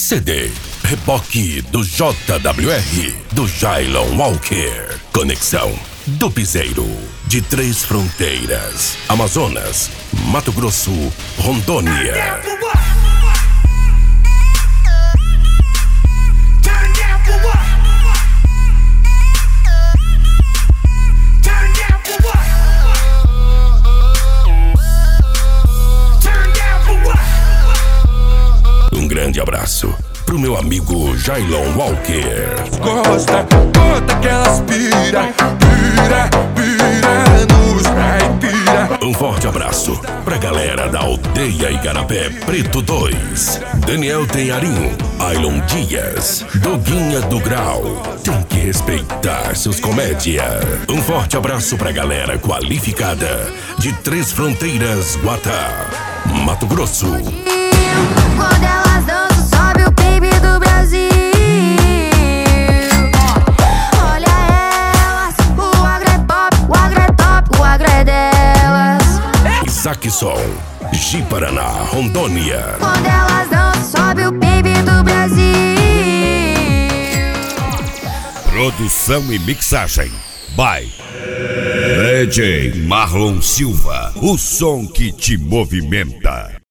CD, reboque do JWR, do Jailon Walker. Conexão do Piseiro, de Três Fronteiras, Amazonas, Mato Grosso, Rondônia. Um grande abraço pro meu amigo Jailon Walker. Gosta que elas pira nos caipira. Um forte abraço pra galera da aldeia Igarapé Preto 2. Daniel Tenharim, Ailon Dias, Doguinha do Grau. Tem que respeitar seus comédia. Um forte abraço pra galera qualificada de Três Fronteiras, Guatá, Mato Grosso. Quando elas dançam, sobe o PIB do Brasil. Olha elas, o agro é pop, o agro é top, o agro é delas. Isaac Som, Ji-Paraná, Rondônia. Quando elas dançam, sobe o PIB do Brasil. Produção e mixagem by DJ Marlon Silva, o som que te movimenta.